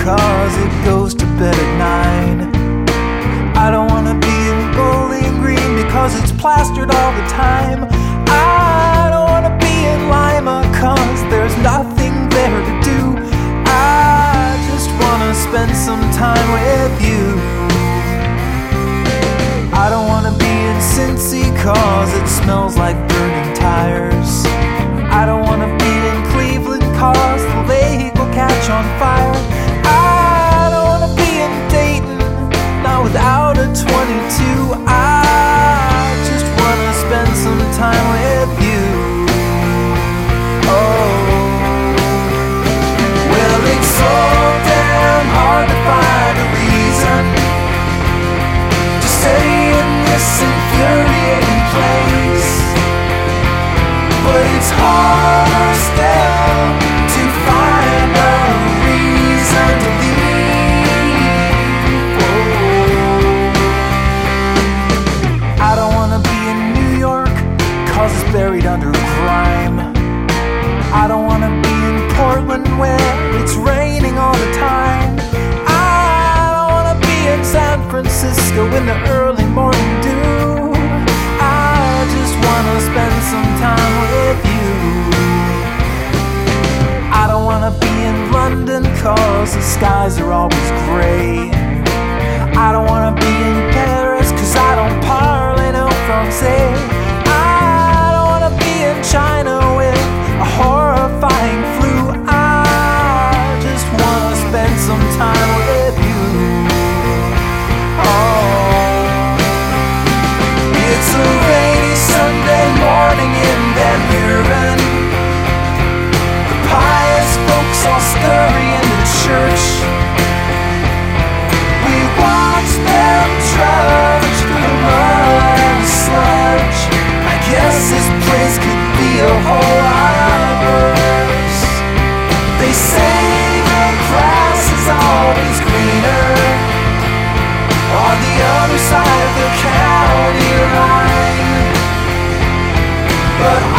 cause it goes to bed at 9. I don't wanna be in Bowling Green because it's plastered all the time. I don't wanna be in Lima cause there's nothing there to do. I just wanna spend some time with you. I don't wanna be in Cincy cause it smells like burning tires. I don't wanna be in Cleveland cause the lake will catch on fire. I don't wanna be in Dayton, not without a 22. I just wanna spend some time with you. Oh, well, it's so damn hard to find a reason to stay in this infuriating place, but it's harder still to find a reason to leave. Oh. I don't wanna be in New York cause it's buried under crime. I don't wanna be in Portland where it's raining all the time. I don't wanna be in San Francisco in the early morning dew. I just wanna spend some time with you. I don't wanna be in London cause the skies are always gray. I don't wanna be in Paris cause I don't parle no Francais. I don't wanna be in China with a horrifying flu. I just wanna spend some time with you. Oh, it's a rainy Sunday morning in Van Buren. The pious folks all scurry into church. We watch them trudge through the mud and sludge. I guess this place could be a whole lot worse. They say the grass is always greener on the other side of the county line, but